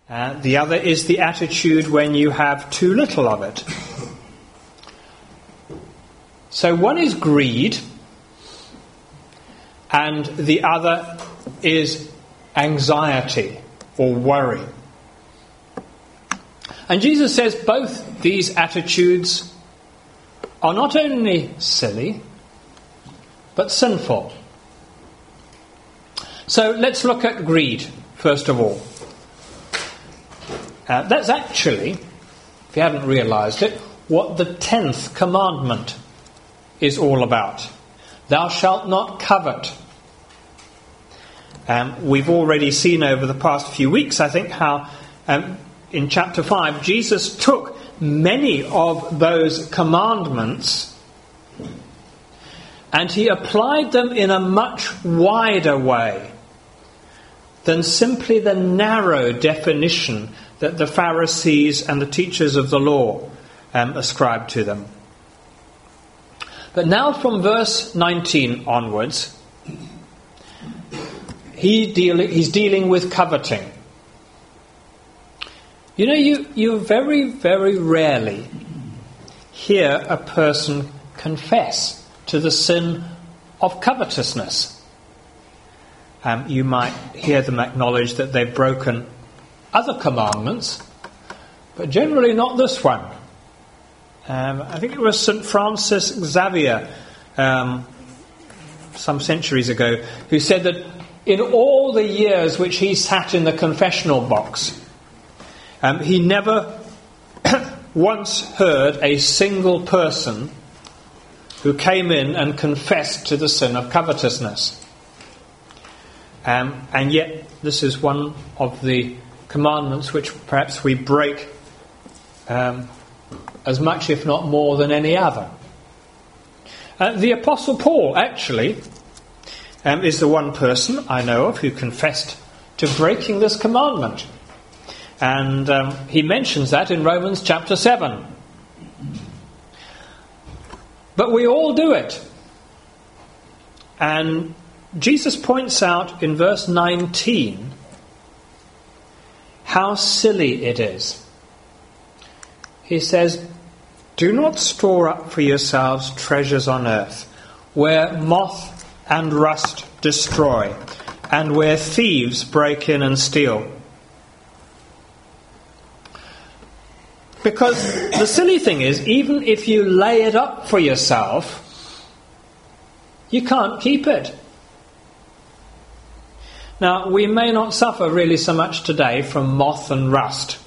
The other is the attitude when you have too little of it. So one is greed, and the other is anxiety or worry. And Jesus says both these attitudes are not only silly, but sinful. So let's look at greed, first of all. That's actually, if you hadn't realised it, what the 10th commandment is all about. Thou shalt not covet. We've already seen over the past few weeks, I think, how in chapter 5, Jesus took many of those commandments and he applied them in a much wider way than simply the narrow definition that the Pharisees and the teachers of the law ascribed to them. But now from verse 19 onwards, he's dealing with coveting. You know, you very, very rarely hear a person confess to the sin of covetousness. You might hear them acknowledge that they've broken other commandments, but generally not this one. I think it was St. Francis Xavier, some centuries ago, who said that in all the years which he sat in the confessional box, he never once heard a single person who came in and confessed to the sin of covetousness. And yet this is one of the commandments which perhaps we break as much, if not more, than any other. The Apostle Paul, actually, is the one person I know of who confessed to breaking this commandment. And he mentions that in Romans chapter 7. But we all do it. And Jesus points out in verse 19 how silly it is. He says, "Do not store up for yourselves treasures on earth, where moth and rust destroy, and where thieves break in and steal." Because the silly thing is, even if you lay it up for yourself, you can't keep it. Now, we may not suffer really so much today from moth and rust,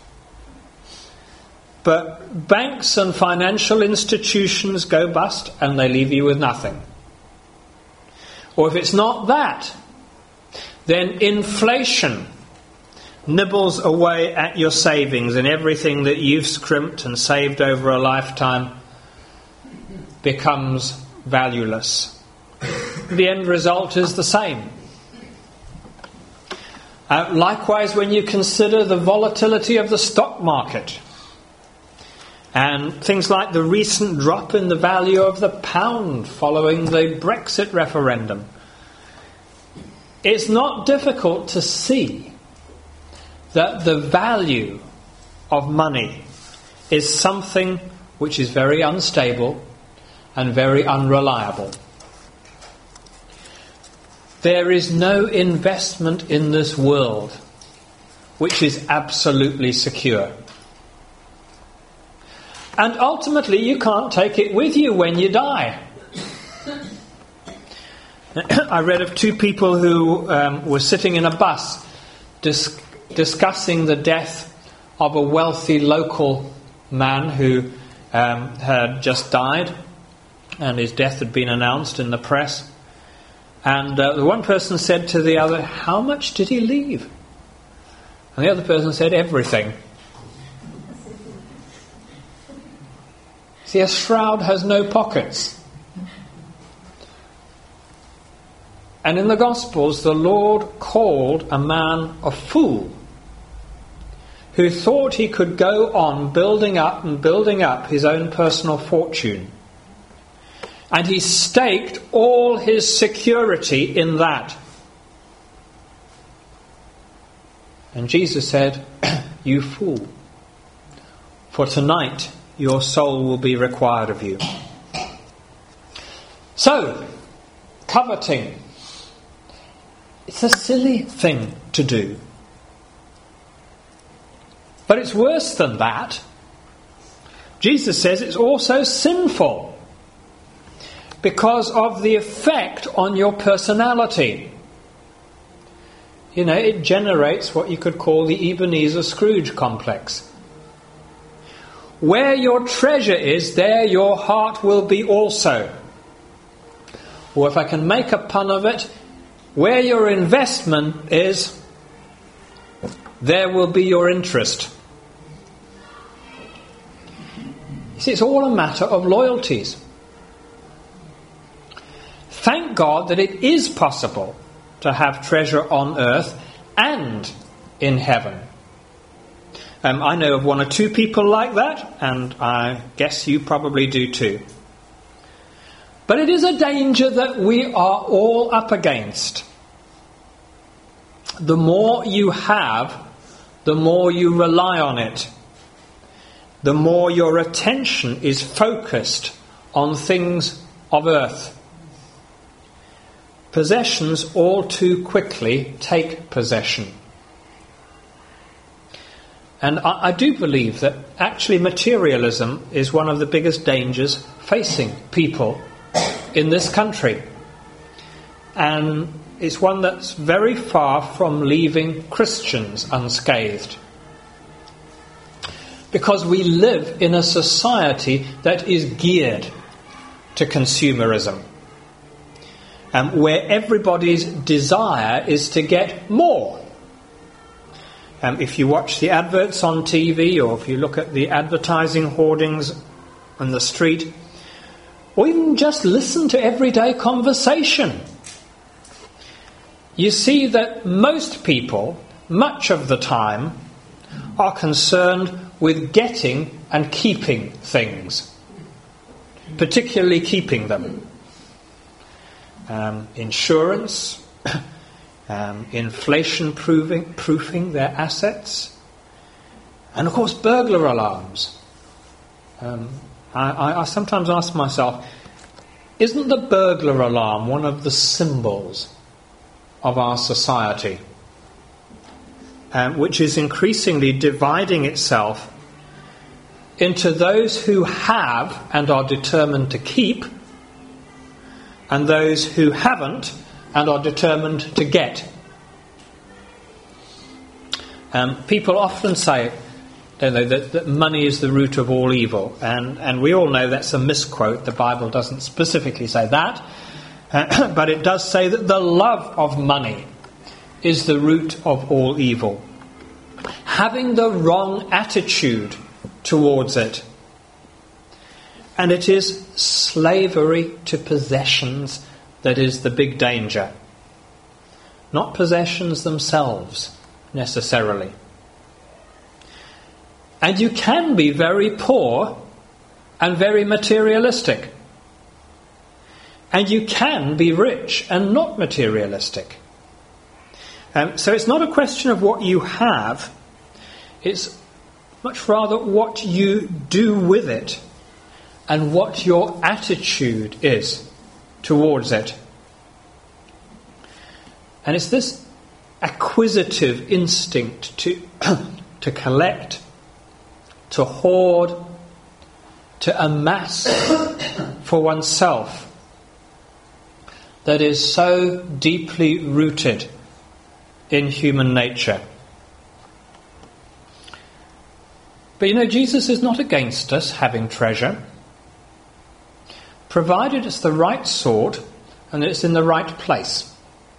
but banks and financial institutions go bust and they leave you with nothing. Or if it's not that, then inflation nibbles away at your savings, and everything that you've scrimped and saved over a lifetime becomes valueless. The end result is the same. Likewise, when you consider the volatility of the stock market and things like the recent drop in the value of the pound following the Brexit referendum, it's not difficult to see that the value of money is something which is very unstable and very unreliable. There is no investment in this world which is absolutely secure. And ultimately you can't take it with you when you die. I read of two people who were sitting in a bus discussing the death of a wealthy local man who had just died, and his death had been announced in the press. And the one person said to the other, "How much did he leave?" And the other person said, "Everything." See, a shroud has no pockets. And in the Gospels, the Lord called a man a fool who thought he could go on building up and building up his own personal fortune. And he staked all his security in that. And Jesus said, you fool, for tonight your soul will be required of you. So, coveting. It's a silly thing to do. But it's worse than that. Jesus says it's also sinful because of the effect on your personality. You know, it generates what you could call the Ebenezer Scrooge complex. Where your treasure is, there your heart will be also. Or if I can make a pun of it, where your investment is, there will be your interest. You see, it's all a matter of loyalties. Thank God that it is possible to have treasure on earth and in heaven. I know of one or two people like that, and I guess you probably do too. But it is a danger that we are all up against. The more you have, the more you rely on it. The more your attention is focused on things of earth. Possessions all too quickly take possession. And I do believe that actually materialism is one of the biggest dangers facing people in this country. And it's one that's very far from leaving Christians unscathed. Because we live in a society that is geared to consumerism. Where everybody's desire is to get more. If you watch the adverts on TV, or if you look at the advertising hoardings on the street, or even just listen to everyday conversation, you see that most people, much of the time, are concerned with getting and keeping things, particularly keeping them. Insurance, inflation proofing their assets, and of course burglar alarms. I sometimes ask myself, isn't the burglar alarm one of the symbols of our society, which is increasingly dividing itself into those who have and are determined to keep, and those who haven't and are determined to get. People often say, don't they, that money is the root of all evil, and we all know that's a misquote. The Bible doesn't specifically say that, but it does say that the love of money is the root of all evil. Having the wrong attitude towards it. And it is slavery to possessions that is the big danger. Not possessions themselves, necessarily. And you can be very poor and very materialistic. And you can be rich and not materialistic. So it's not a question of what you have. It's much rather what you do with it and what your attitude is towards it. And it's this acquisitive instinct to collect, to hoard, to amass for oneself that is so deeply rooted in human nature. But you know, Jesus is not against us having treasure, provided it's the right sort and it's in the right place.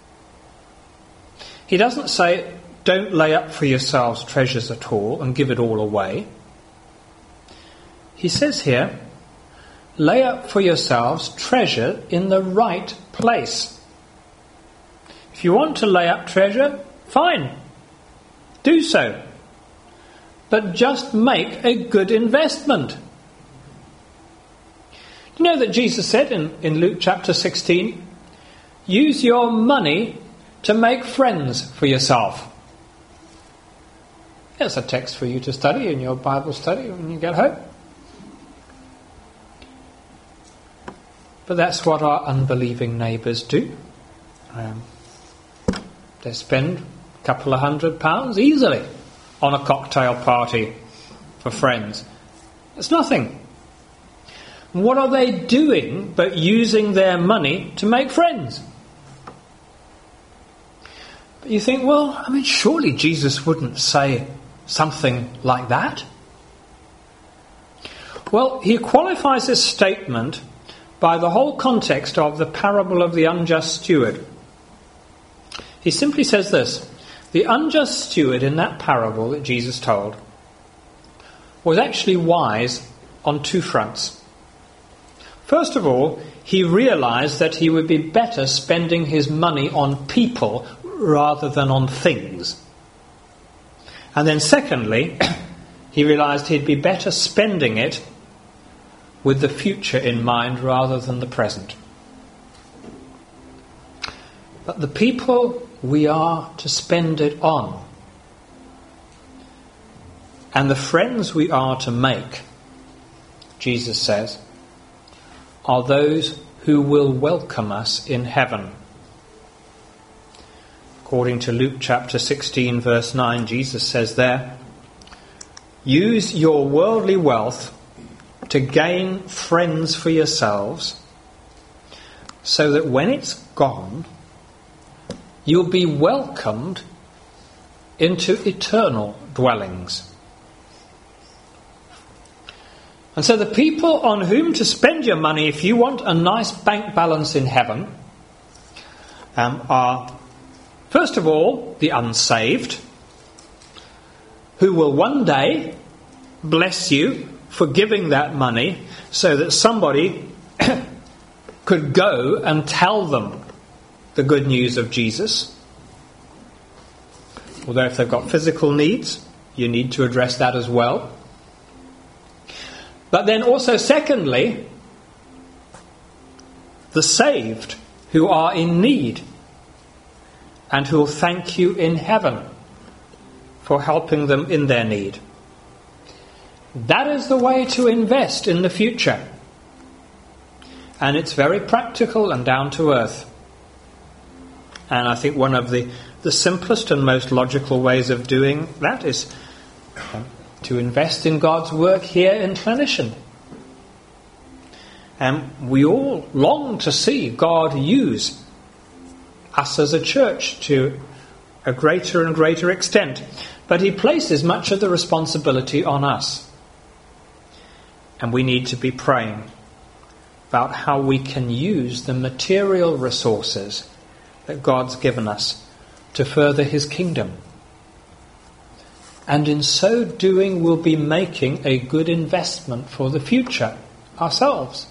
He doesn't say, don't lay up for yourselves treasures at all and give it all away. He says here, lay up for yourselves treasure in the right place. If you want to lay up treasure, fine, do so. But just make a good investment. You know that Jesus said in Luke chapter 16, use your money to make friends for yourself. There's a text for you to study in your Bible study when you get home. But that's what our unbelieving neighbours do. They spend a couple of £100 easily on a cocktail party for friends. It's nothing. What are they doing but using their money to make friends? But you think, well, surely Jesus wouldn't say something like that. Well, he qualifies this statement by the whole context of the parable of the unjust steward. He simply says this: the unjust steward in that parable that Jesus told was actually wise on two fronts. First of all, he realized that he would be better spending his money on people rather than on things. And then secondly, he realized he'd be better spending it with the future in mind rather than the present. But the people we are to spend it on, and the friends we are to make, Jesus says, are those who will welcome us in heaven. According to Luke chapter 16 verse 9, Jesus says there, use your worldly wealth to gain friends for yourselves, so that when it's gone, you'll be welcomed into eternal dwellings. And so the people on whom to spend your money if you want a nice bank balance in heaven are, first of all, the unsaved, who will one day bless you for giving that money so that somebody could go and tell them the good news of Jesus. Although if they've got physical needs, you need to address that as well. But then also, secondly, the saved who are in need and who will thank you in heaven for helping them in their need. That is the way to invest in the future. And it's very practical and down to earth. And I think one of the simplest and most logical ways of doing that is to invest in God's work here in Clinician. And we all long to see God use us as a church to a greater and greater extent. But he places much of the responsibility on us. And we need to be praying about how we can use the material resources that God's given us to further his kingdom. And in so doing, we'll be making a good investment for the future ourselves.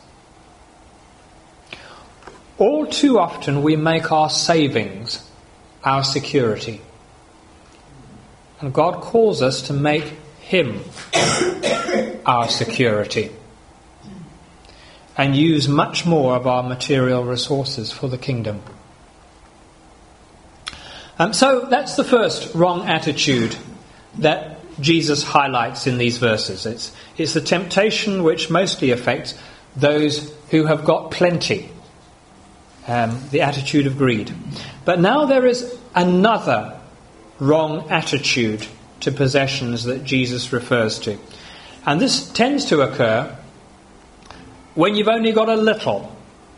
All too often we make our savings our security. And God calls us to make him our security and use much more of our material resources for the kingdom. So that's the first wrong attitude that Jesus highlights in these verses. It's the temptation which mostly affects those who have got plenty, the attitude of greed. But now there is another wrong attitude to possessions that Jesus refers to. And this tends to occur when you've only got a little.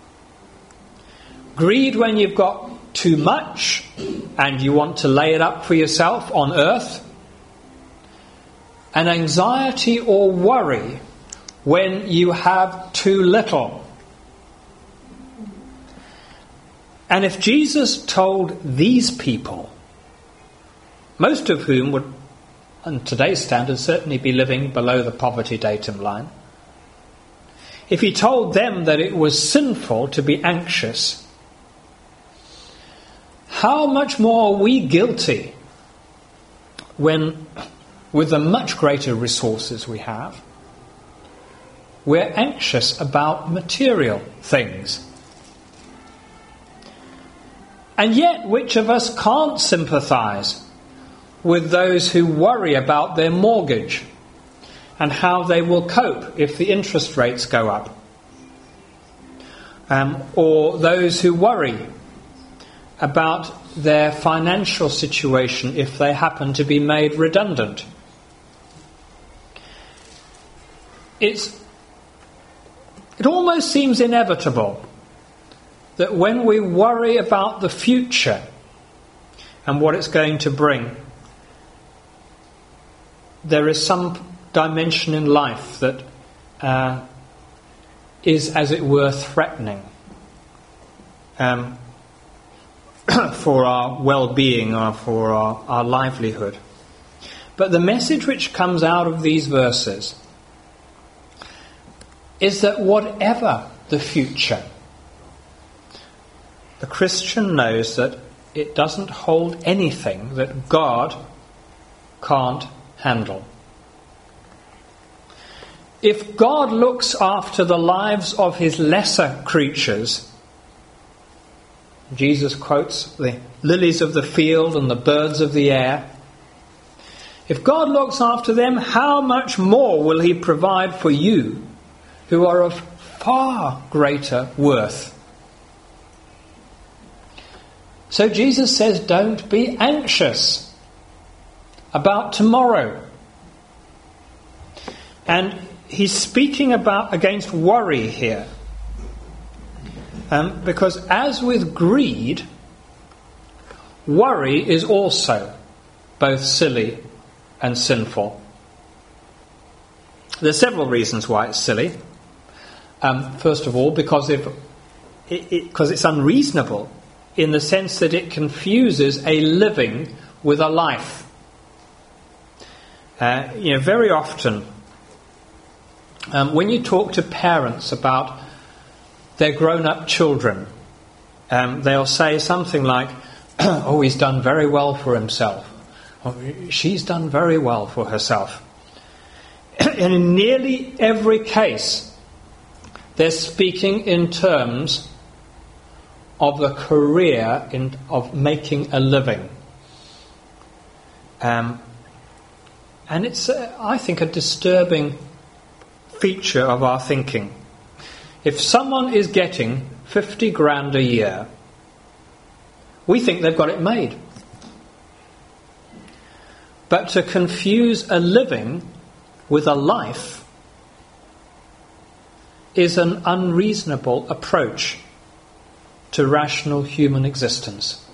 Greed when you've got too much and you want to lay it up for yourself on earth. And anxiety or worry when you have too little. And if Jesus told these people, most of whom would, on today's standards, certainly be living below the poverty datum line, if he told them that it was sinful to be anxious, how much more are we guilty when, with the much greater resources we have, we're anxious about material things? And yet, which of us can't sympathise with those who worry about their mortgage and how they will cope if the interest rates go up. Or those who worry about their financial situation if they happen to be made redundant. It almost seems inevitable that when we worry about the future and what it's going to bring, there is some dimension in life that is, as it were, threatening for our well-being or for our livelihood. But the message which comes out of these verses is that whatever the future, the Christian knows that it doesn't hold anything that God can't handle. If God looks after the lives of his lesser creatures, Jesus quotes the lilies of the field and the birds of the air. If God looks after them, how much more will he provide for you, who are of far greater worth? So Jesus says, don't be anxious about tomorrow. And he's speaking against worry here. Because as with greed, worry is also both silly and sinful. There are several reasons why it's silly. First of all, because it's unreasonable in the sense that it confuses a living with a life. Very often, when you talk to parents about their grown-up children, they'll say something like, oh, he's done very well for himself. Or, she's done very well for herself. And in nearly every case, they're speaking in terms of the career of making a living. And it's, I think, a disturbing feature of our thinking. If someone is getting 50 grand a year, we think they've got it made. But to confuse a living with a life is an unreasonable approach to rational human existence.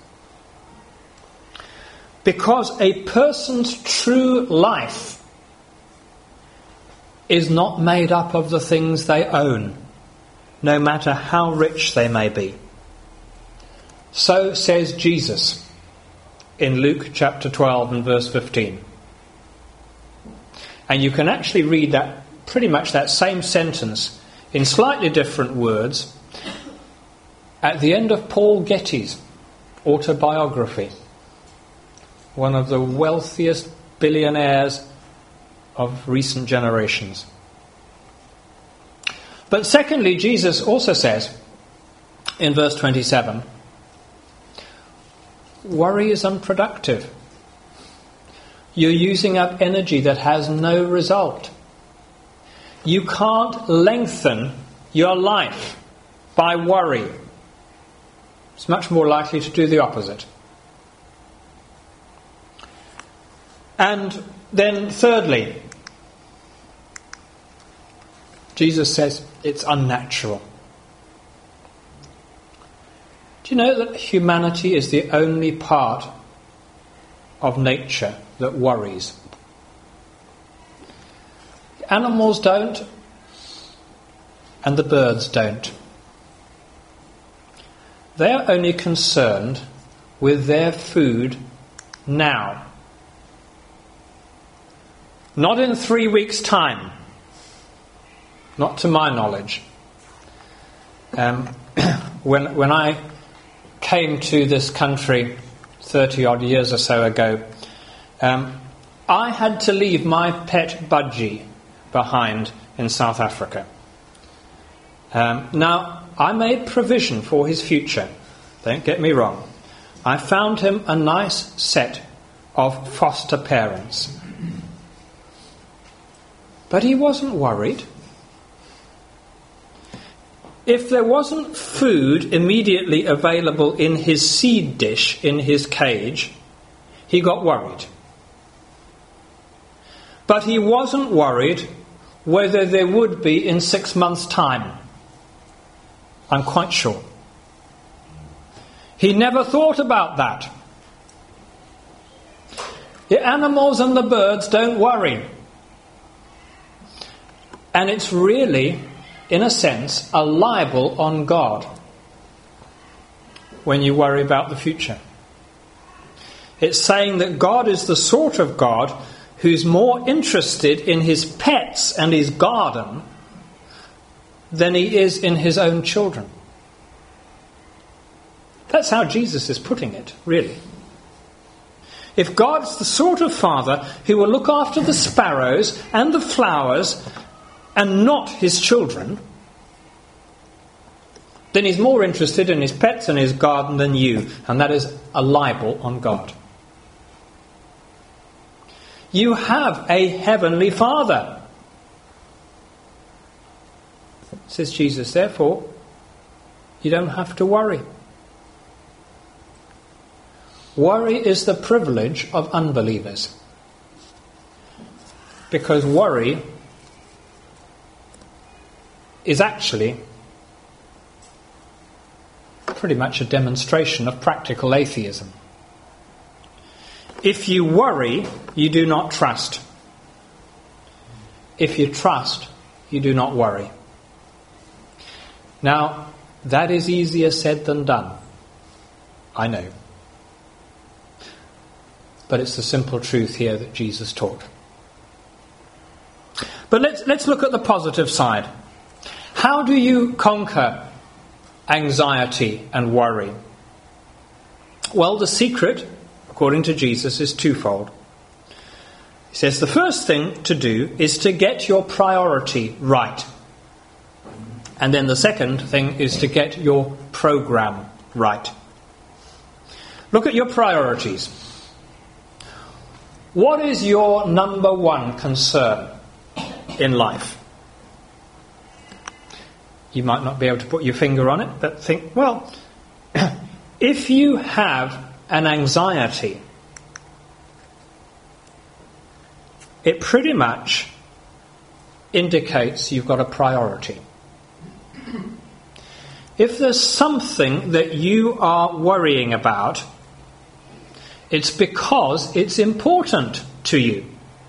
Because a person's true life is not made up of the things they own, no matter how rich they may be. So says Jesus in Luke chapter 12 and verse 15. And you can actually read that, pretty much that same sentence in slightly different words at the end of Paul Getty's autobiography, one of the wealthiest billionaires of recent generations. But secondly, Jesus also says in verse 27, worry is unproductive. You're using up energy that has no result. You can't lengthen your life by worry. It's much more likely to do the opposite. And then thirdly, Jesus says it's unnatural. Do you know that humanity is the only part of nature that worries? Animals don't, and the birds don't. They are only concerned with their food now. Not in 3 weeks' time. Not to my knowledge. When I came to this country 30 odd years or so ago, I had to leave my pet budgie behind in South Africa. Now, I made provision for his future. Don't get me wrong. I found him a nice set of foster parents. But he wasn't worried. If there wasn't food immediately available in his seed dish in his cage, he got worried. But he wasn't worried whether there would be in 6 months' time. I'm quite sure. He never thought about that. The animals and the birds don't worry. And it's really, in a sense, a libel on God when you worry about the future. It's saying that God is the sort of God who's more interested in his pets and his garden than he is in his own children. That's how Jesus is putting it, really. If God's the sort of father who will look after the sparrows and the flowers and not his children, then he's more interested in his pets and his garden than you, and that is a libel on God. You have a heavenly Father, says Jesus. Therefore, you don't have to worry. Worry is the privilege of unbelievers, because worry is actually pretty much a demonstration of practical atheism. If you worry, you do not trust. If you trust, you do not worry. Now, that is easier said than done. I know. But it's the simple truth here that Jesus taught. But let's look at the positive side. How do you conquer anxiety and worry? Well, the secret, according to Jesus, is twofold. He says the first thing to do is to get your priority right. And then the second thing is to get your program right. Look at your priorities. What is your number one concern in life? You might not be able to put your finger on it, but think, well, if you have an anxiety, it pretty much indicates you've got a priority. If there's something that you are worrying about, it's because it's important to you.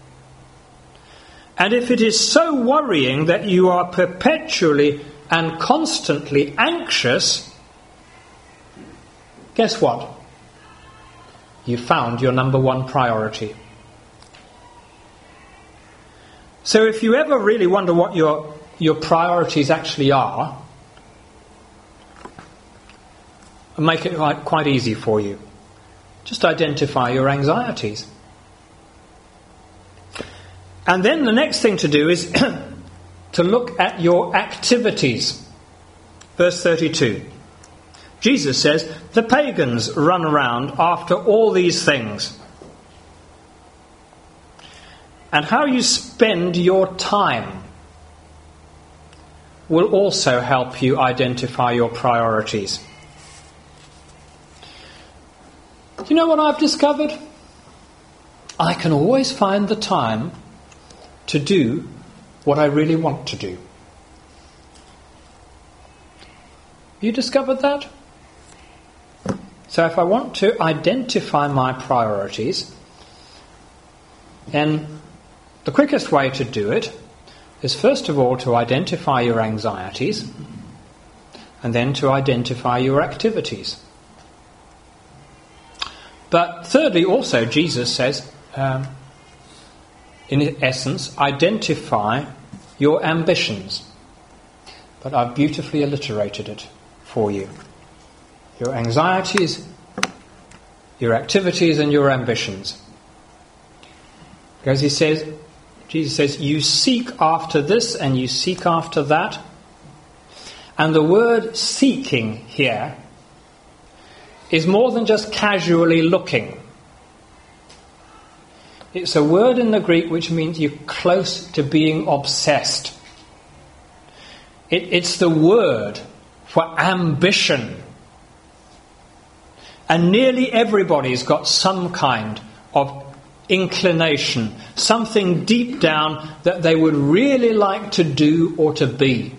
And if it is so worrying that you are perpetually and constantly anxious, guess what? You found your number one priority. So if you ever really wonder what your priorities actually are, I'll make it quite easy for you. Just identify your anxieties. And then the next thing to do is to look at your activities. Verse 32. Jesus says, the pagans run around after all these things. And how you spend your time will also help you identify your priorities. Do you know what I've discovered? I can always find the time to do what I really want to do. You discovered that? So if I want to identify my priorities, then the quickest way to do it is first of all to identify your anxieties and then to identify your activities. But thirdly, also, Jesus says, in essence, identify your ambitions. But I've beautifully alliterated it for you. Your anxieties, your activities, and your ambitions. Because Jesus says, you seek after this and you seek after that. And the word seeking here is more than just casually looking. It's a word in the Greek which means you're close to being obsessed. It's the word for ambition. And nearly everybody's got some kind of inclination, something deep down that they would really like to do or to be.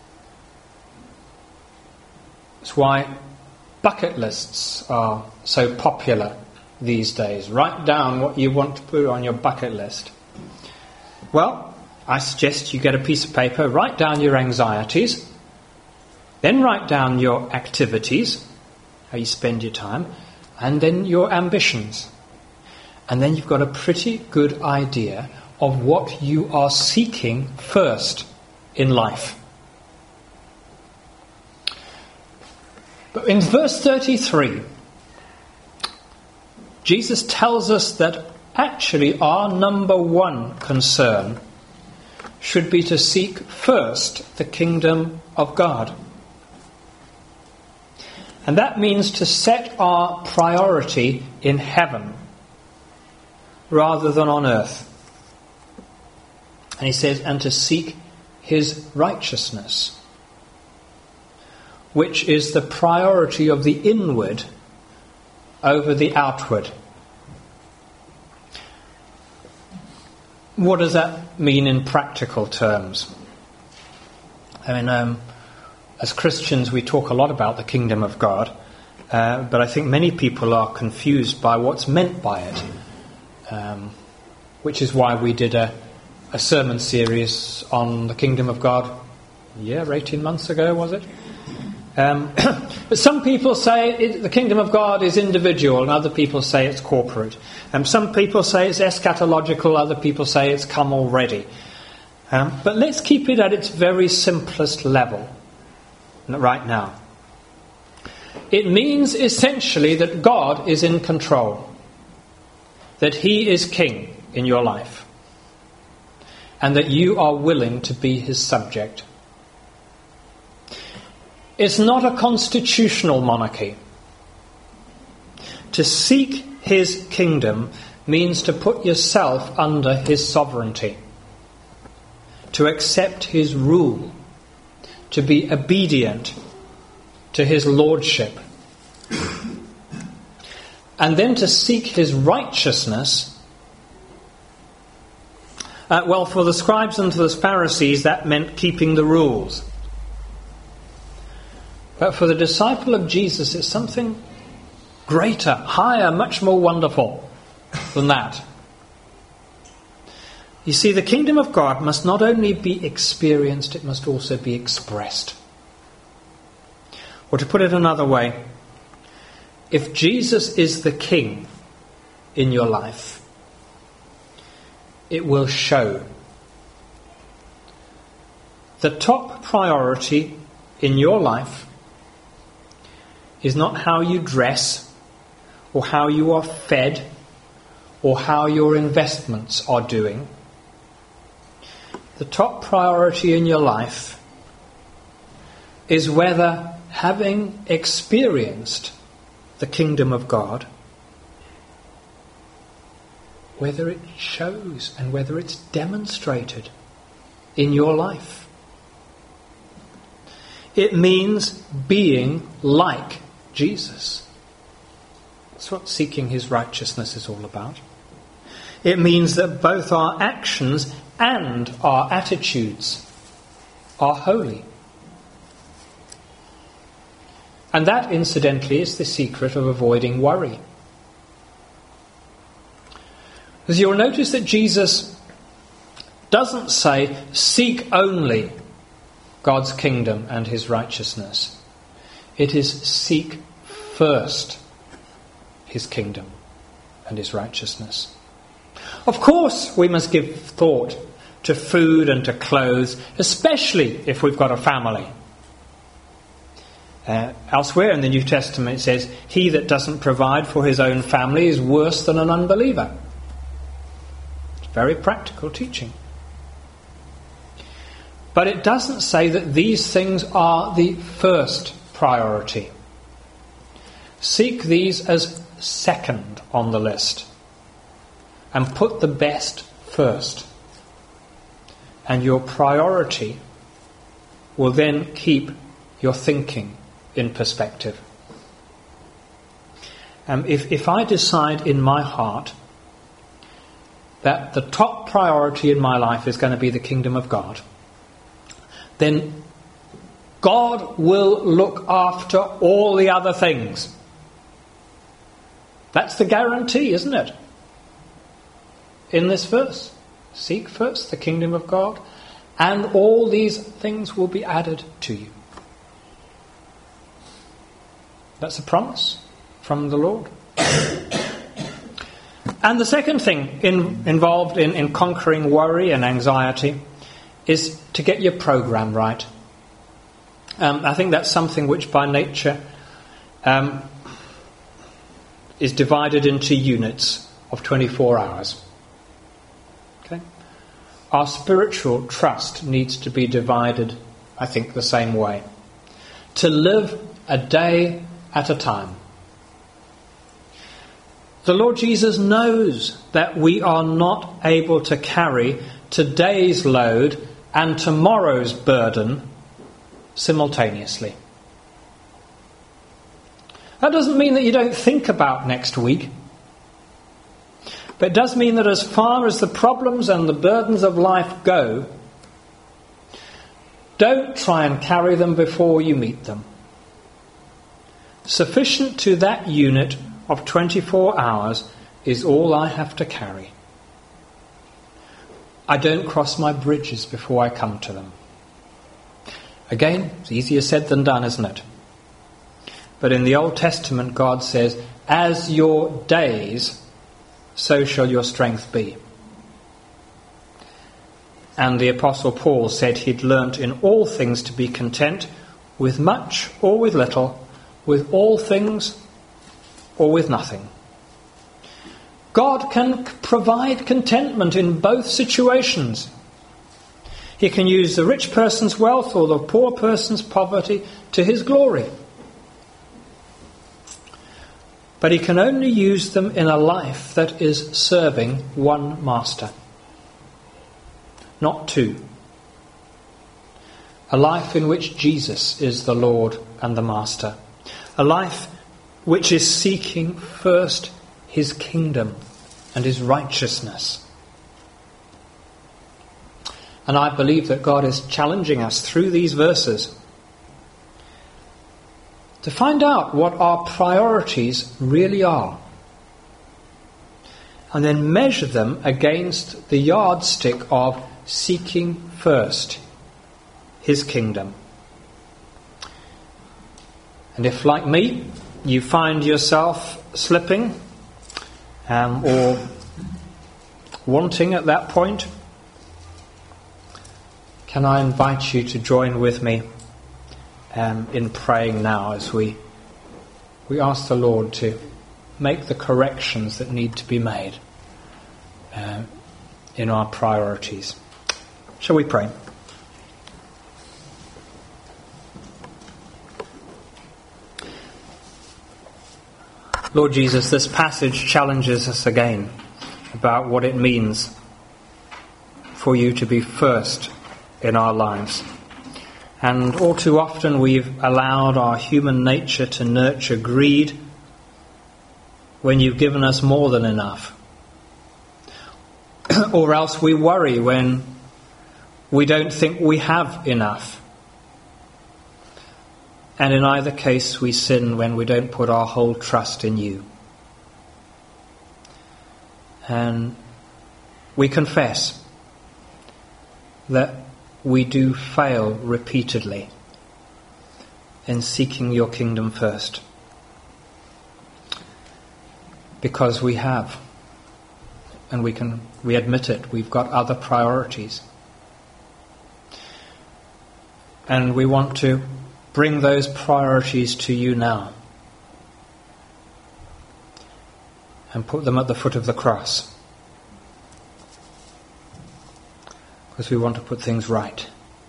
That's why bucket lists are so popular these days. Write down what you want to put on your bucket list. Well, I suggest you get a piece of paper, write down your anxieties, then write down your activities, how you spend your time, and then your ambitions. And then you've got a pretty good idea of what you are seeking first in life. But in verse 33, Jesus tells us that actually our number one concern should be to seek first the kingdom of God. And that means to set our priority in heaven rather than on earth. And he says, and to seek his righteousness, which is the priority of the inward over the outward. What does that mean in practical terms? I mean, as Christians we talk a lot about the kingdom of God, but I think many people are confused by what's meant by it, which is why we did a sermon series on the kingdom of God, 18 months ago, was it? But some people say the kingdom of God is individual and other people say it's corporate. Some people say it's eschatological, other people say it's come already. But let's keep it at its very simplest level right now. It means essentially that God is in control, that he is king in your life, and that you are willing to be his subject. It's not a constitutional monarchy. To seek his kingdom means to put yourself under his sovereignty, to accept his rule, to be obedient to his lordship, and then to seek his righteousness. For the scribes and for the Pharisees that meant keeping the rules. But for the disciple of Jesus, it's something greater, higher, much more wonderful than that. You see, the kingdom of God must not only be experienced, it must also be expressed. Or to put it another way, if Jesus is the king in your life, it will show. The top priority in your life is not how you dress, or how you are fed, or how your investments are doing. The top priority in your life is whether, having experienced the kingdom of God, whether it shows and whether it's demonstrated in your life. It means being like Jesus. That's what seeking his righteousness is all about. It means that both our actions and our attitudes are holy. And that, incidentally, is the secret of avoiding worry. Because you'll notice that Jesus doesn't say, seek only God's kingdom and his righteousness. It is seek first his kingdom and his righteousness. Of course, we must give thought to food and to clothes, especially if we've got a family. Elsewhere in the New Testament it says, he that doesn't provide for his own family is worse than an unbeliever. It's very practical teaching. But it doesn't say that these things are the first priority. Seek these as second on the list. and put the best first. And your priority will then keep your thinking in perspective. If I decide in my heart that the top priority in my life is going to be the kingdom of God, then God will look after all the other things. That's the guarantee, isn't it? In this verse. Seek first the kingdom of God, and all these things will be added to you. That's a promise from the Lord. And the second thing involved in conquering worry and anxiety is to get your program right. I think that's something which by nature is divided into units of 24 hours. Okay? Our spiritual trust needs to be divided, I think, the same way. To live a day at a time. The Lord Jesus knows that we are not able to carry today's load and tomorrow's burden simultaneously. That doesn't mean that you don't think about next week. But it does mean that as far as the problems and the burdens of life go, don't try and carry them before you meet them. Sufficient to that unit of 24 hours is all I have to carry. I don't cross my bridges before I come to them. Again, it's easier said than done, isn't it? But in the Old Testament, God says, as your days, so shall your strength be. And the Apostle Paul said he'd learnt in all things to be content, with much or with little, with all things or with nothing. God can provide contentment in both situations. He can use the rich person's wealth or the poor person's poverty to his glory. But he can only use them in a life that is serving one master, not two. A life in which Jesus is the Lord and the Master. A life which is seeking first his kingdom and his righteousness. And I believe that God is challenging us through these verses to find out what our priorities really are, and then measure them against the yardstick of seeking first his kingdom. And if, like me, you find yourself slipping or wanting at that point, can I invite you to join with me in praying now as we ask the Lord to make the corrections that need to be made in our priorities. Shall we pray? Lord Jesus, this passage challenges us again about what it means for you to be first in our lives. And all too often we've allowed our human nature to nurture greed when you've given us more than enough. Or else we worry when we don't think we have enough. And in either case we sin when we don't put our whole trust in you. And we confess that we do fail repeatedly in seeking your kingdom first. Because we have. And we admit it, we've got other priorities. And we want to bring those priorities to you now. And put them at the foot of the cross. Because we want to put things right.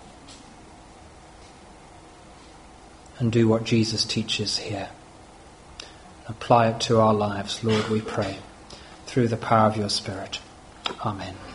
And do what Jesus teaches here. Apply it to our lives, Lord, we pray. through the power of your Spirit. Amen.